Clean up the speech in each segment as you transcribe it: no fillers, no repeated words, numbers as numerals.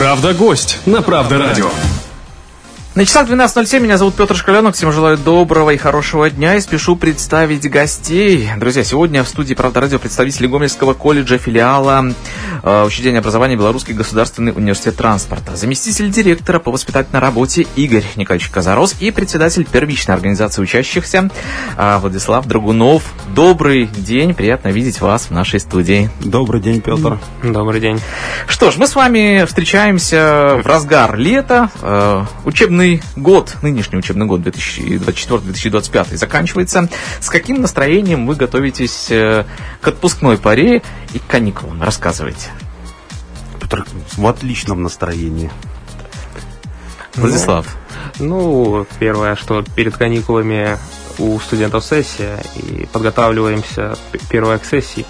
Правда-гость на Правда-радио. На часах 12:07, меня зовут Петр Шкаленок, всем желаю доброго и хорошего дня и спешу представить гостей. Друзья, сегодня в студии Правда Радио представители Гомельского колледжа филиала учреждения образования Белорусский государственный университет транспорта, заместитель директора по воспитательной работе Игорь Николаевич Казарос и председатель первичной организации учащихся Владислав Драгунов. Добрый день, приятно видеть вас в нашей студии. Добрый день, Петр. Добрый день. Что ж, мы с вами встречаемся в разгар лета. Учебный год, нынешний учебный год 2024-2025 заканчивается. С каким настроением вы готовитесь к отпускной паре и к каникулам? Рассказывайте. Петр, в отличном настроении. Владислав. Первое, что перед каникулами у студентов сессия, и подготавливаемся первой к сессии.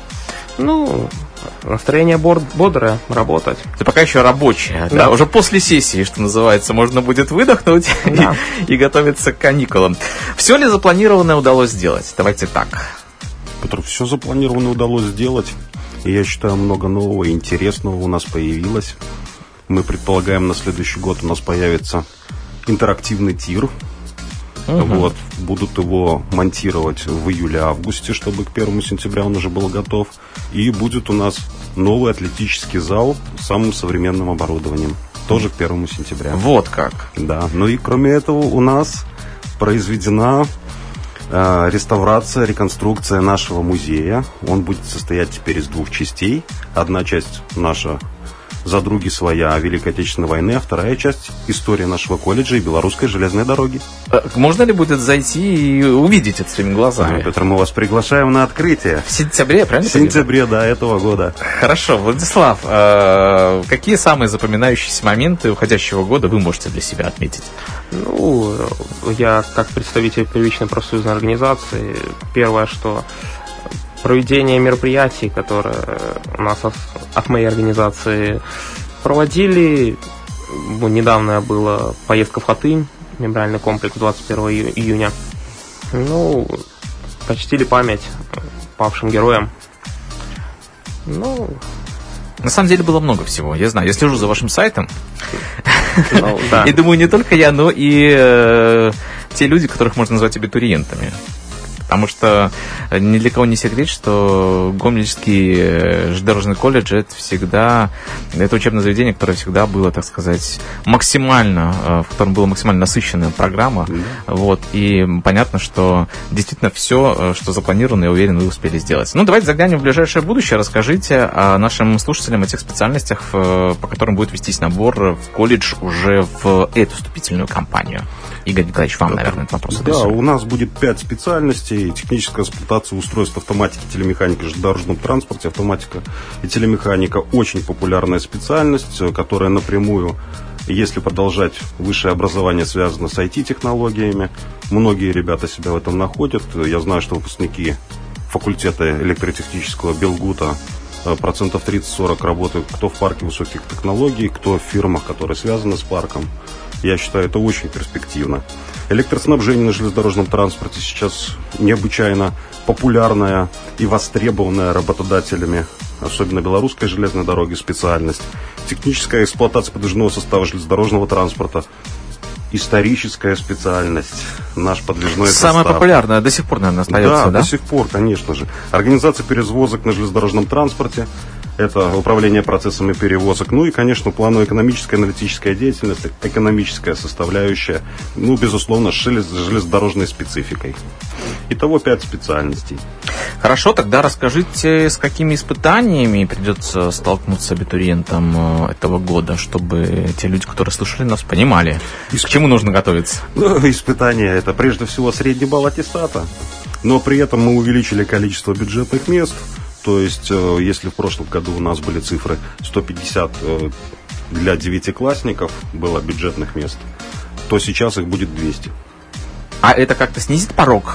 Настроение бодрое, работать. Это пока еще рабочее, да? Уже после сессии, что называется, можно будет выдохнуть и готовиться к каникулам. Все ли запланированное удалось сделать? Давайте так. Петр, все запланированное удалось сделать. И я считаю, много нового и интересного у нас появилось. Мы предполагаем, на следующий год у нас появится интерактивный тир. Будут его монтировать в июле-августе, чтобы к 1 сентября он уже был готов. И будет у нас новый атлетический зал с самым современным оборудованием. Тоже к 1 сентября. Вот как. Да. И кроме этого у нас произведена реставрация, реконструкция нашего музея. Он будет состоять теперь из 2 частей. Одна часть наша «Задруги своя» Великой Отечественной войны, а вторая часть — история нашего колледжа и белорусской железной дороги. Можно ли будет зайти и увидеть это своими глазами? Петр, мы вас приглашаем на открытие. В сентябре, правильно? В сентябре, да, этого года. Хорошо. Владислав, какие самые запоминающиеся моменты уходящего года вы можете для себя отметить? Я как представитель первичной профсоюзной организации, первое, что проведение мероприятий, которые у нас от моей организации проводили. Недавно была поездка в Хатынь, мемориальный комплекс 21 июня. Почтили память павшим героям. На самом деле было много всего, я знаю. Я слежу за вашим сайтом. И думаю, не только я, но и те люди, которых можно назвать абитуриентами. Потому что ни для кого не секрет, что Гомельский железнодорожный колледж это учебное заведение, которое всегда было, так сказать, максимально, в котором была максимально насыщенная программа. И понятно, что действительно все, что запланировано, я уверен, вы успели сделать. Давайте заглянем в ближайшее будущее. Расскажите нашим слушателям о тех специальностях, по которым будет вестись набор в колледж уже в эту вступительную кампанию. Игорь Николаевич, вам, наверное, этот вопрос адресуем. Да, у нас будет 5 специальностей. Техническая эксплуатация устройств автоматики, телемеханики в железнодорожном транспорте. Автоматика и телемеханика – очень популярная специальность, которая напрямую, если продолжать высшее образование, связано с IT-технологиями. Многие ребята себя в этом находят. Я знаю, что выпускники факультета электротехнического Белгута 30-40% работают кто в парке высоких технологий, кто в фирмах, которые связаны с парком. Я считаю, это очень перспективно. Электроснабжение на железнодорожном транспорте сейчас необычайно популярная и востребованная работодателями, особенно белорусской железной дороги, специальность. Техническая эксплуатация подвижного состава железнодорожного транспорта. Историческая специальность, наш подвижной состав. Самая популярная до сих пор, наверное, остается, да? Да, до сих пор, конечно же. Организация перевозок на железнодорожном транспорте. Это управление процессами перевозок. И, конечно, планово-экономическая, аналитическая деятельность, экономическая составляющая, безусловно, с железнодорожной спецификой. Итого 5 специальностей. Хорошо, тогда расскажите, с какими испытаниями придется столкнуться абитуриентам этого года, чтобы те люди, которые слушали нас, понимали, к чему нужно готовиться. Испытания – это прежде всего средний балл аттестата, но при этом мы увеличили количество бюджетных мест. То есть, если в прошлом году у нас были цифры 150 для 9-классников было бюджетных мест, то сейчас их будет 200. А это как-то снизит порог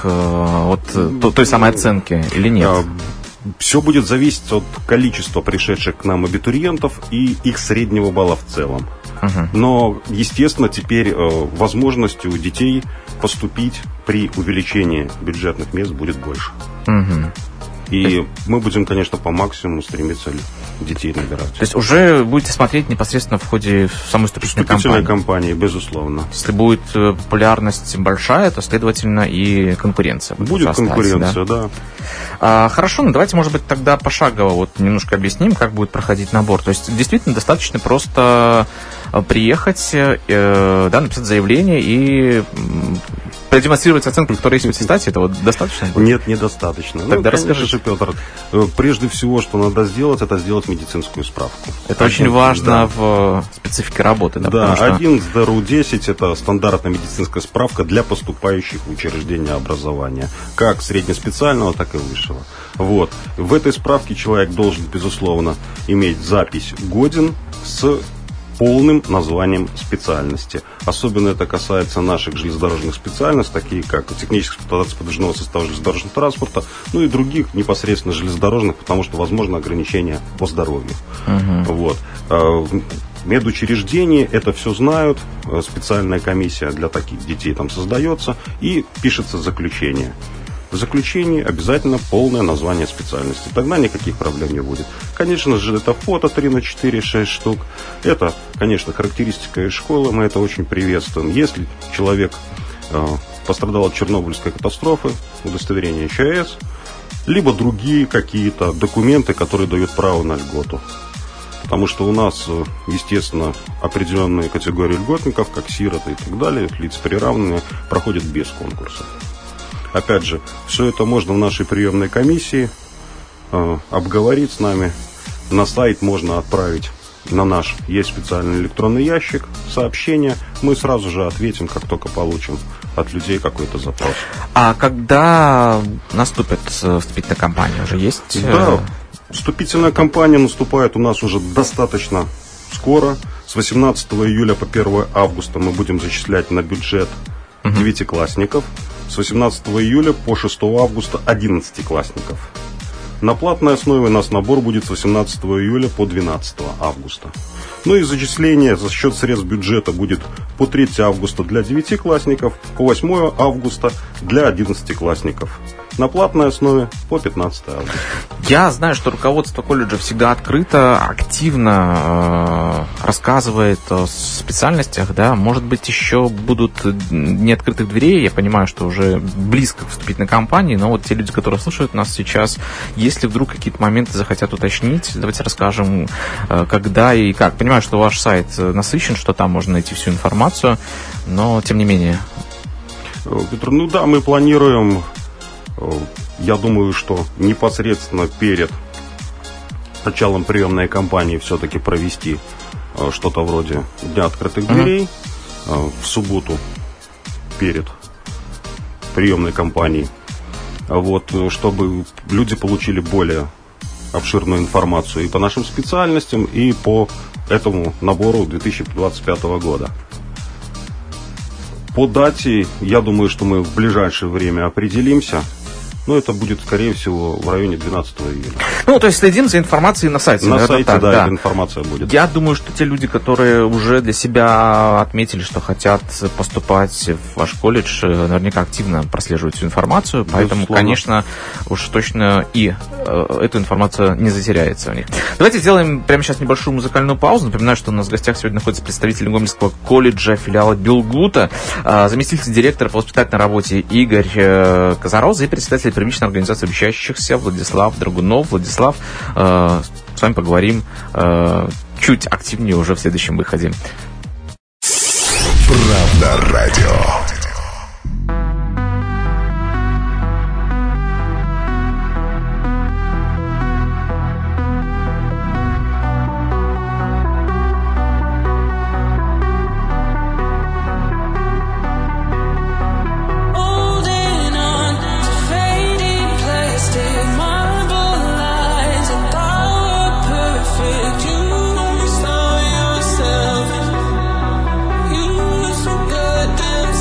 той самой оценки или нет? Все будет зависеть от количества пришедших к нам абитуриентов и их среднего балла в целом. Но, естественно, теперь возможности у детей поступить при увеличении бюджетных мест будет больше. И мы будем, конечно, по максимуму стремиться детей набирать. То есть уже будете смотреть непосредственно в ходе самой вступительной кампании, безусловно. Если будет популярность большая, то, следовательно, и конкуренция будет конкуренция, да. Хорошо, ну давайте, может быть, тогда пошагово вот немножко объясним, как будет проходить набор. То есть действительно достаточно просто приехать, написать заявление и продемонстрировать оценку, которая есть в аттестате, этого достаточно будет? Нет, недостаточно. Тогда расскажи, Петр, прежде всего, что надо сделать, это сделать медицинскую справку. Это очень важно в специфике работы. Да, 1 СДРУ-10 – это стандартная медицинская справка для поступающих в учреждение образования, как среднеспециального, так и высшего. Вот. В этой справке человек должен, безусловно, иметь запись «годен» с полным названием специальности. Особенно это касается наших железнодорожных специальностей, такие как техническая эксплуатация подвижного состава железнодорожного транспорта, ну и других непосредственно железнодорожных, потому что возможно ограничения по здоровью. Вот. В медучреждении это все знают, специальная комиссия для таких детей там создается, и пишется заключение. В заключении обязательно полное название специальности. Тогда никаких проблем не будет. Конечно же, это фото 3х4, 6 штук. Это, конечно, характеристика из школы. Мы это очень приветствуем. Если человек пострадал от Чернобыльской катастрофы, удостоверение ЧАЭС, либо другие какие-то документы, которые дают право на льготу. Потому что у нас, естественно, определенные категории льготников, как сироты и так далее, лица приравненные, проходят без конкурса. Опять же, все это можно в нашей приемной комиссии обговорить с нами. На сайт можно отправить на наш, есть специальный электронный ящик, сообщение. Мы сразу же ответим, как только получим от людей какой-то запрос. А когда наступит вступительная кампания? Уже есть? Да, вступительная кампания наступает у нас уже достаточно скоро. С 18 июля по 1 августа мы будем зачислять на бюджет девятиклассников. С 18 июля по 6 августа 11-классников. На платной основе у нас набор будет с 18 июля по 12 августа. Ну и зачисление за счет средств бюджета будет по 3 августа для 9-классников, по 8 августа для 11-классников. На платной основе по 15 августа. Я знаю, что руководство колледжа всегда открыто, активно рассказывает о специальностях, да. Может быть, еще будут не открытых дверей. Я понимаю, что уже близко к вступительной кампании, но вот те люди, которые слушают нас сейчас, если вдруг какие-то моменты захотят уточнить, давайте расскажем, когда и как. Понимаю, что ваш сайт насыщен, что там можно найти всю информацию, но тем не менее. Петр, ну да, мы планируем. Я думаю, что непосредственно перед началом приемной кампании все-таки провести что-то вроде Дня открытых дверей в субботу перед приемной кампанией, вот, чтобы люди получили более обширную информацию и по нашим специальностям, и по этому набору 2025 года. По дате, я думаю, что мы в ближайшее время определимся. Но это будет, скорее всего, в районе 12 июля. Ну, то есть следим за информацией на сайте. На сайте, так, да, эта информация будет. Я думаю, что те люди, которые уже для себя отметили, что хотят поступать в ваш колледж, наверняка активно прослеживают всю информацию. Поэтому, конечно, уж точно и эту информацию не затеряется у них. Давайте сделаем прямо сейчас небольшую музыкальную паузу. Напоминаю, что у нас в гостях сегодня находится представитель Гомельского колледжа филиала Белгута, заместитель директора по воспитательной работе Игорь Казароза и председатель первичной организации обучающихся Владислав Драгунов. Владислав, с вами поговорим чуть активнее уже в следующем выходе. Правда радио. You so good, damn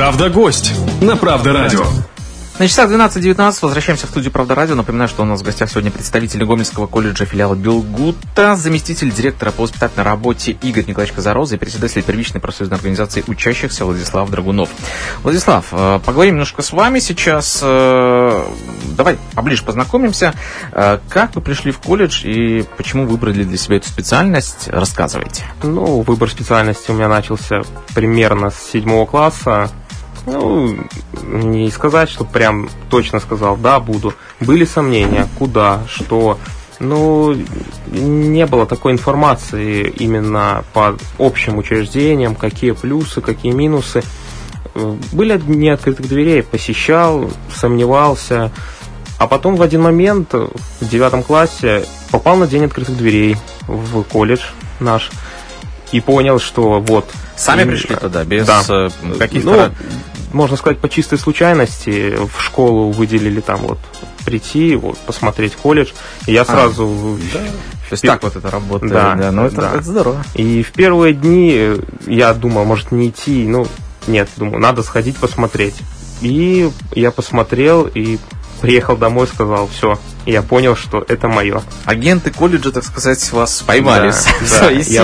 Правда гость на Правда радио. На часах 12:19 возвращаемся в студию «Правда радио». Напоминаю, что у нас в гостях сегодня представитель Гомельского колледжа филиала Белгута, заместитель директора по воспитательной работе Игорь Николаевич Козороза и председатель первичной профсоюзной организации учащихся Владислав Драгунов. Владислав, поговорим немножко с вами сейчас. Давай поближе познакомимся. Как вы пришли в колледж и почему выбрали для себя эту специальность? Рассказывайте. Выбор специальности у меня начался примерно с 7 класса. Не сказать, что прям точно сказал, да, буду. Были сомнения, куда, что. Не было такой информации именно по общим учреждениям, какие плюсы, какие минусы. Были дни открытых дверей, посещал, сомневался. А потом в один момент, в 9 классе, попал на день открытых дверей в колледж наш. И понял, что вот... Сами пришли туда, без каких-то... Можно сказать, по чистой случайности в школу выделили там прийти, посмотреть колледж. И я сразу... То есть так вот это работает. Это здорово. И в первые дни я думал, может не идти, думаю, надо сходить посмотреть. И я посмотрел и приехал домой, сказал, все, я понял, что это мое. Агенты колледжа, так сказать, вас поймали в свои сети.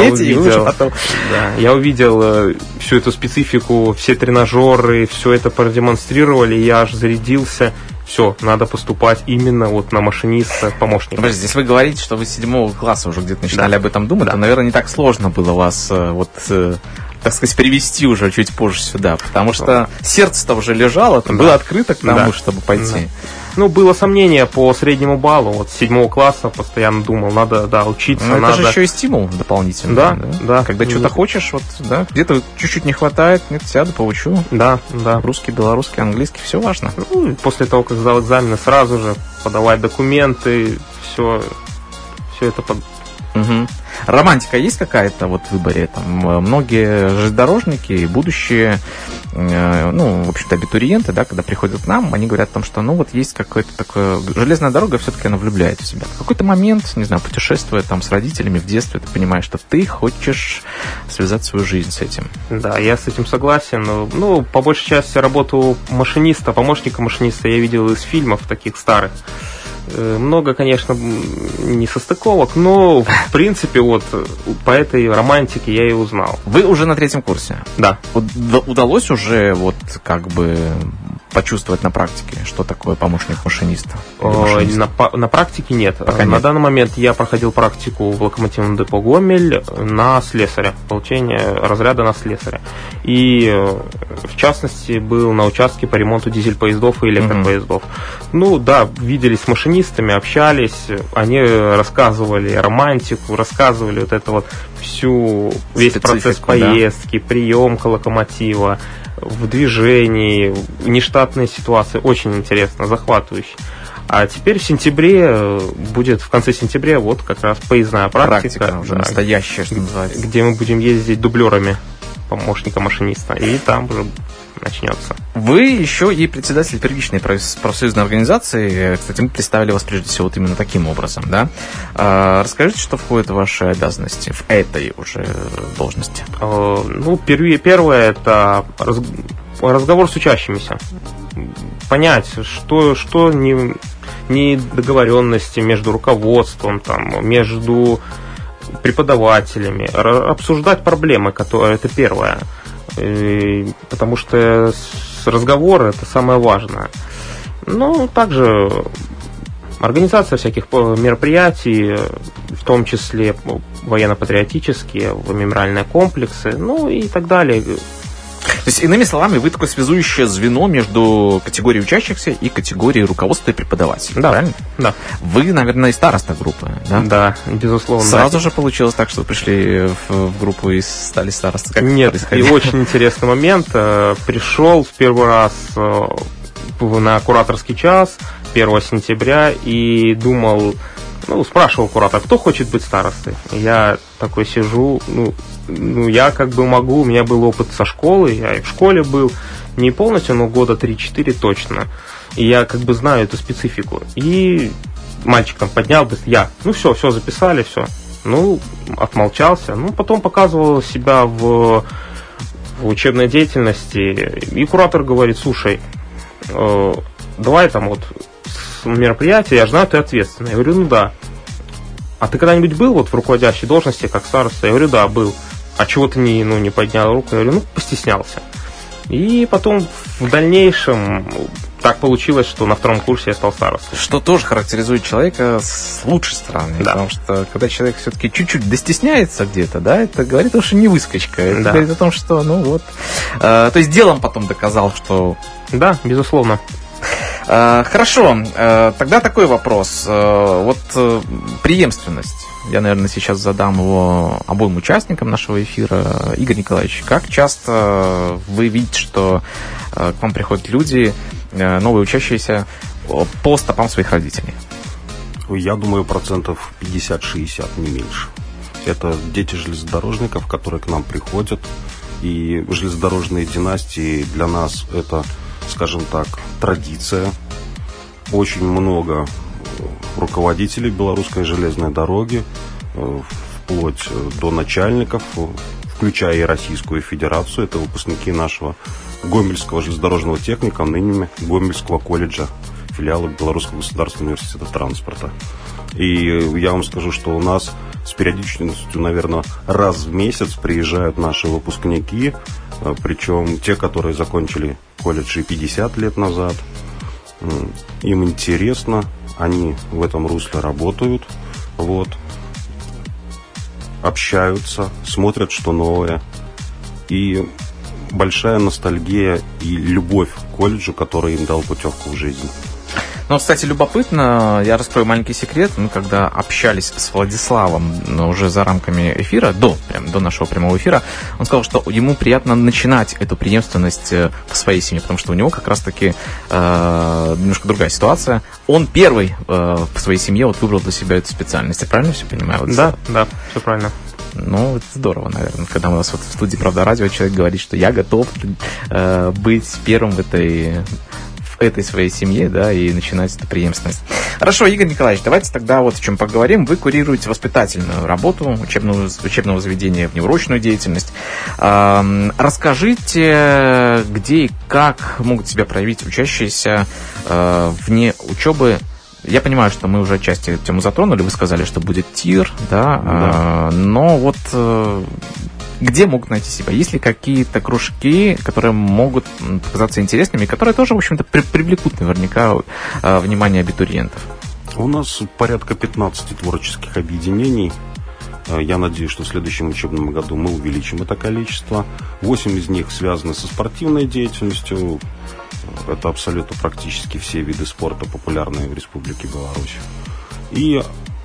Я увидел всю эту специфику, все тренажеры, все это продемонстрировали, я аж зарядился. Все, надо поступать именно на машиниста, помощника. Подожди, здесь вы говорите, что вы с 7 класса уже где-то начинали об этом думать, то, наверное, не так сложно было вас так сказать, перевести уже чуть позже сюда, потому что сердце-то уже лежало, было открыто к тому, чтобы пойти. Было сомнение по среднему баллу. С 7 класса постоянно думал, надо, учиться. Это же еще и стимул дополнительный. Да. Когда что-то хочешь, где-то чуть-чуть не хватает, сяду, поучу. Да. Русский, белорусский, английский, все важно. После того, как сдал экзамены, сразу же подавать документы, все это Угу. Романтика есть какая-то в выборе? Многие железнодорожники, будущие, в общем-то, абитуриенты, когда приходят к нам, они говорят о том, что, есть какое-то такое... Железная дорога все-таки она влюбляет в себя. В какой-то момент, не знаю, путешествуя с родителями в детстве, ты понимаешь, что ты хочешь связать свою жизнь с этим. Да, я с этим согласен. По большей части работу машиниста, помощника машиниста я видел из фильмов таких старых. Много, конечно, несостыковок, но, в принципе, по этой романтике я и узнал. Вы уже на 3 курсе? Да. Удалось уже почувствовать на практике, что такое помощник машиниста? На практике нет. Пока на нет. данный момент я проходил практику в локомотивном депо Гомель на слесаря, получение разряда на слесаря. И, в частности, был на участке по ремонту дизель-поездов и электропоездов. Виделись с машинистами, общались, они рассказывали романтику, рассказывали весь процесс поездки, приемка локомотива, в движении, нештатные ситуации. Очень интересно, захватывающе. А теперь в конце сентября, как раз поездная практика уже настоящая, что называется. Где мы будем ездить дублерами помощника машиниста. И там уже начнется. Вы еще и председатель первичной профсоюзной организации. Кстати, мы представили вас прежде всего именно таким образом, да? Расскажите, что входит в ваши обязанности в этой уже должности. Первое – это разговор с учащимися. Понять, что недоговоренности между руководством, между преподавателями, обсуждать проблемы, которые это первое. Потому что разговор – это самое важное. Также организация всяких мероприятий, в том числе военно-патриотические, мемориальные комплексы, и так далее. То есть, иными словами, вы такое связующее звено между категорией учащихся и категорией руководства и преподавателей, правильно? Да. Вы, наверное, и староста группы, да? Да, безусловно. Сразу же получилось так, что вы пришли в группу и стали старостой? Как Нет, и очень интересный момент. Пришел в первый раз на кураторский час 1 сентября и думал... спрашивал куратор, кто хочет быть старостой? Я такой сижу, я могу, у меня был опыт со школы, я и в школе был, не полностью, но года 3-4 точно. И я знаю эту специфику. И мальчик поднял, все записали, все. Отмолчался. Потом показывал себя в в учебной деятельности, и куратор говорит: слушай, давай там вот с мероприятия, я знаю, ты ответственный. Я говорю: ну да. А ты когда-нибудь был вот в руководящей должности, как староста? Я говорю: да, был. А чего ты не поднял руку? Я говорю: ну, постеснялся. И потом в дальнейшем так получилось, что на втором курсе я стал старостой. Что тоже характеризует человека с лучшей стороны. Да. Потому что когда человек все-таки чуть-чуть достесняется где-то, да, это говорит, что не выскочка. Это говорит о том, что, ну вот... то есть делом потом доказал, что... Да, безусловно. Хорошо, тогда такой вопрос. Вот преемственность. Я, наверное, сейчас задам его обоим участникам нашего эфира. Игорь Николаевич, как часто вы видите, что к вам приходят люди, новые учащиеся, по стопам своих родителей? Я думаю, 50-60%, не меньше. Это дети железнодорожников, которые к нам приходят. И железнодорожные династии для нас это, скажем так, традиция. Очень много руководителей белорусской железной дороги, вплоть до начальников, включая и Российскую Федерацию. Это выпускники нашего Гомельского железнодорожного техника, ныне Гомельского колледжа, филиала Белорусского государственного университета транспорта. И я вам скажу, что у нас с периодичностью, наверное, раз в месяц приезжают наши выпускники, причем те, которые закончили колледж и 50 лет назад. Им интересно, они в этом русле работают, вот, общаются, смотрят, что новое. И большая ностальгия и любовь к колледжу, который им дал путевку в жизнь. Ну, кстати, любопытно, я раскрою маленький секрет. Мы когда общались с Владиславом, но уже за рамками эфира, до нашего прямого эфира, он сказал, что ему приятно начинать эту преемственность в своей семье, потому что у него как раз-таки немножко другая ситуация. Он первый в своей семье вот выбрал для себя эту специальность. Я правильно все понимаю? Да, все правильно. Ну, это здорово, наверное, когда у нас вот в студии «Правда радио» человек говорит, что я готов быть первым в этой своей семье, да, и начинать эту преемственность. Хорошо, Игорь Николаевич, давайте тогда вот о чем поговорим. Вы курируете воспитательную работу учебного заведения, внеурочную деятельность. Расскажите, где и как могут себя проявить учащиеся вне учебы. Я понимаю, что мы уже отчасти эту тему затронули, вы сказали, что будет ТИР, да. Но вот где могут найти себя? Есть ли какие-то кружки, которые могут показаться интересными, которые тоже, в общем-то, привлекут наверняка внимание абитуриентов? У нас порядка 15 творческих объединений. Я надеюсь, что в следующем учебном году мы увеличим это количество. 8 из них связаны со спортивной деятельностью. Это абсолютно практически все виды спорта, популярные в Республике Беларусь. И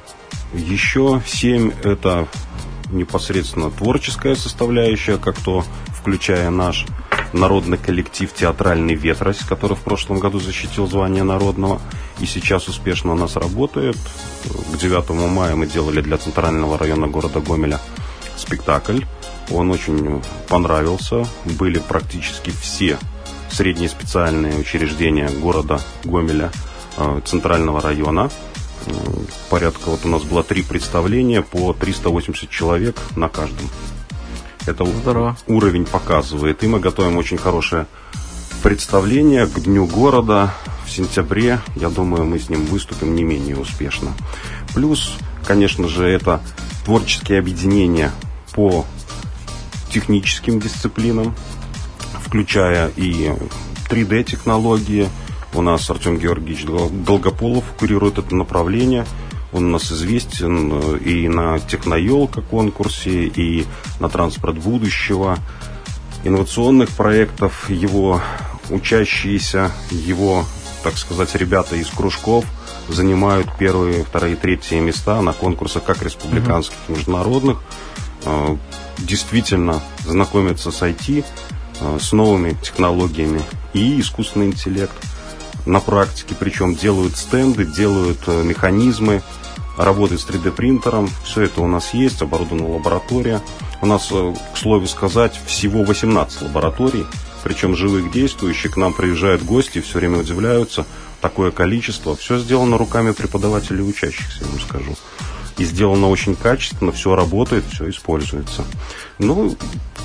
еще 7 это непосредственно творческая составляющая, как то, включая наш народный коллектив «Театральный ветрось», который в прошлом году защитил звание народного и сейчас успешно у нас работает. К 9 мая мы делали для Центрального района города Гомеля спектакль. Он очень понравился. Были практически все средние специальные учреждения города Гомеля, Центрального района. Порядка, вот у нас было 3 представления по 380 человек на каждом. Это здорово. Уровень показывает. И мы готовим очень хорошее представление к Дню города в сентябре. Я думаю, мы с ним выступим не менее успешно. Плюс, конечно же, это творческие объединения по техническим дисциплинам, включая и 3D-технологии. У нас Артем Георгиевич Долгополов курирует это направление. Он у нас известен и на Техноелка конкурсе, и на Транспорт будущего. Инновационных проектов его учащиеся, его, так сказать, ребята из кружков занимают 1-е, 2-е, 3-е места на конкурсах как республиканских, международных. Действительно знакомятся с IT, с новыми технологиями и искусственный интеллект. На практике, причем делают стенды, делают механизмы, работают с 3D-принтером. Все это у нас есть, оборудована лаборатория. У нас, к слову сказать, всего 18 лабораторий, причем живых, действующих. К нам приезжают гости, все время удивляются. Такое количество. Все сделано руками преподавателей и учащихся, я вам скажу. И сделано очень качественно, все работает, все используется. Ну,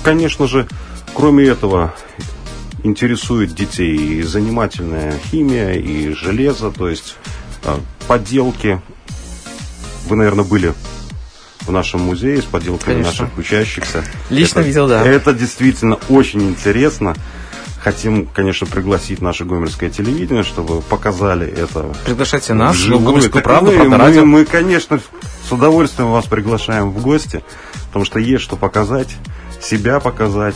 конечно же, кроме этого, интересует детей и занимательная химия, и железо, то есть поделки. Вы, наверное, были в нашем музее с поделками наших учащихся. Лично видел, да. Это действительно очень интересно. Хотим, конечно, пригласить наше гомельское телевидение, чтобы показали это. Приглашайте нас, Гомельскую правду, Правда радио. Мы, конечно, с удовольствием вас приглашаем в гости, потому что есть что показать, себя показать,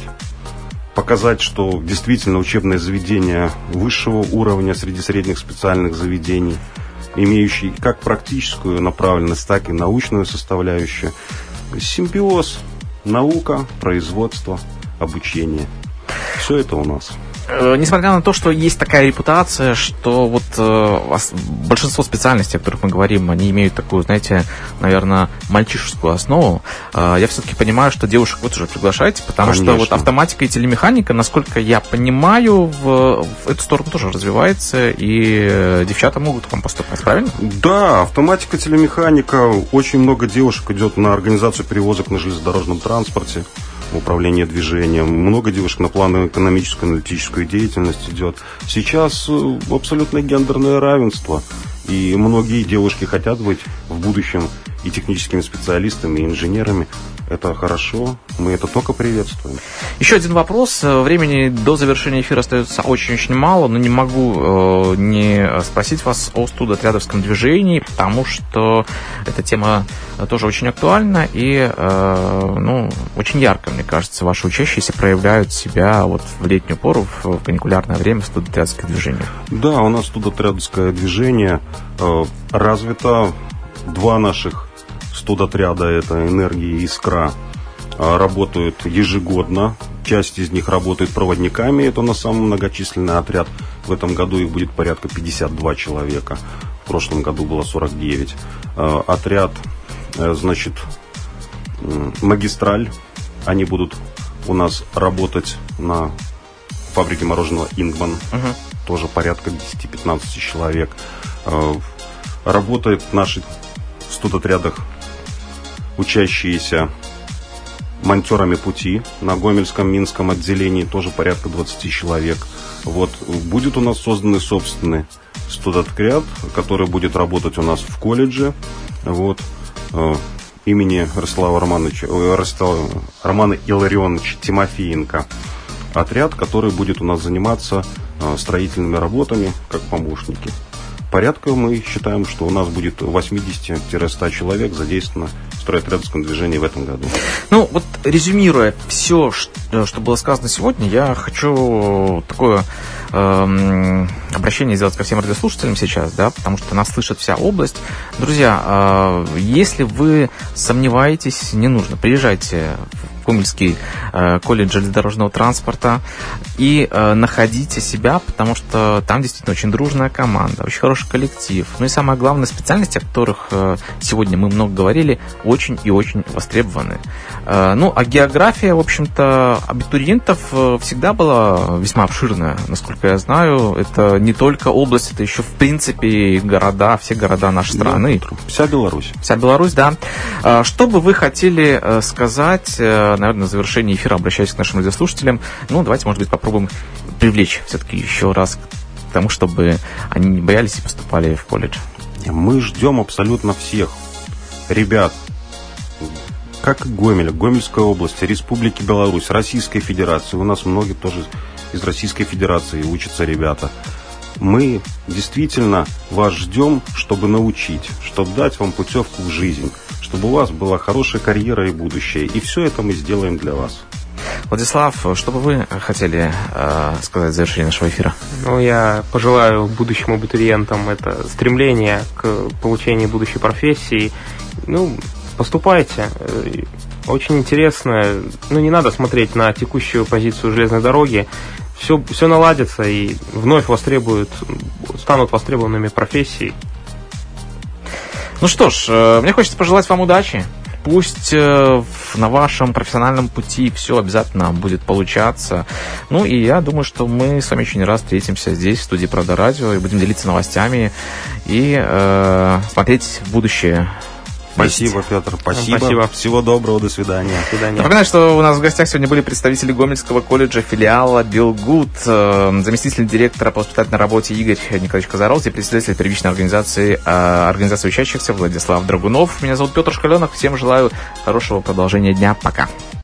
что действительно учебное заведение высшего уровня среди средних специальных заведений, имеющий как практическую направленность, так и научную составляющую. Симбиоз, наука, производство, обучение. Все это у нас. Несмотря на то, что есть такая репутация, что вот большинство специальностей, о которых мы говорим, они имеют такую, знаете, наверное, мальчишескую основу, я все-таки понимаю, что девушек вот уже приглашаете, потому Конечно. Что вот автоматика и телемеханика, насколько я понимаю, в эту сторону тоже развивается, и девчата могут к вам поступать, правильно? Да, автоматика, телемеханика, очень много девушек идет на организацию перевозок на железнодорожном транспорте, управление движением. Много девушек на плане экономической, аналитической деятельности идет. Сейчас абсолютное гендерное равенство. И многие девушки хотят быть в будущем и техническими специалистами, и инженерами. Это хорошо, мы это только приветствуем. Еще один вопрос. Времени до завершения эфира остается очень-очень мало, но не могу не спросить вас о студотрядовском движении, потому что эта тема тоже очень актуальна и очень ярко, мне кажется, ваши учащиеся проявляют себя вот в летнюю пору, в каникулярное время в студотрядовское движение. Да, у нас студотрядовское движение развито. Два наших студотряда, это «Энергия» и «Искра», работают ежегодно. Часть из них работает проводниками, это у нас самый многочисленный отряд. В этом году их будет порядка 52 человека. В прошлом году было 49. Отряд, «Магистраль». Они будут у нас работать на фабрике мороженого «Ингман». Тоже порядка 10-15 человек. Работают наши в студотрядах учащиеся монтерами пути на Гомельском, Минском отделении, тоже порядка 20 человек. Вот. Будет у нас созданный собственный студотряд, который будет работать у нас в колледже. Вот. Имени Романа Илларионовича Тимофеенко. Отряд, который будет у нас заниматься строительными работами, как помощники. Порядка мы считаем, что у нас будет 80-100 человек задействовано в студотрядовском движении в этом году. Ну, вот резюмируя все, что было сказано сегодня, я хочу такое обращение сделать ко всем радиослушателям сейчас, да, потому что нас слышит вся область. Друзья, если вы сомневаетесь, не нужно, приезжайте в Гомельский колледж железнодорожного транспорта и находите себя, потому что там действительно очень дружная команда, очень хороший коллектив. Ну и самое главное, специальности, о которых сегодня мы много говорили, очень и очень востребованы. Ну, а география, в общем-то, абитуриентов всегда была весьма обширная, насколько я знаю. Это не только область, это еще, в принципе, города, все города нашей страны. Вся Беларусь. Вся Беларусь, да. Что бы вы хотели сказать, наверное, в завершении эфира, обращаясь к нашим радиослушателям, ну, давайте, может быть, попробуем привлечь все-таки еще раз к тому, чтобы они не боялись и поступали в колледж. Мы ждем абсолютно всех ребят, как и Гомеля, Гомельской области, Республики Беларусь, Российской Федерации. У нас многие тоже из Российской Федерации учатся ребята. Мы действительно вас ждем, чтобы научить, чтобы дать вам путевку в жизнь, чтобы у вас была хорошая карьера и будущее. И все это мы сделаем для вас. Владислав, что бы вы хотели сказать в завершении нашего эфира? Ну, я пожелаю будущим абитуриентам это стремление к получению будущей профессии. Ну, поступайте. Очень интересно. Ну, не надо смотреть на текущую позицию железной дороги. Все наладится и вновь станут востребованными профессии. Ну что ж, мне хочется пожелать вам удачи. Пусть на вашем профессиональном пути все обязательно будет получаться. Ну и я думаю, что мы с вами еще не раз встретимся здесь, в студии «Правда Радио», и будем делиться новостями и смотреть в будущее Спасибо, Петр, спасибо. Всего доброго, до свидания. Напоминаю, что у нас в гостях сегодня были представители Гомельского колледжа филиала Билгуд, заместитель директора по воспитательной работе Игорь Николаевич Казаров и председатель первичной организации учащихся Владислав Драгунов. Меня зовут Петр Шкаленок. Всем желаю хорошего продолжения дня. Пока.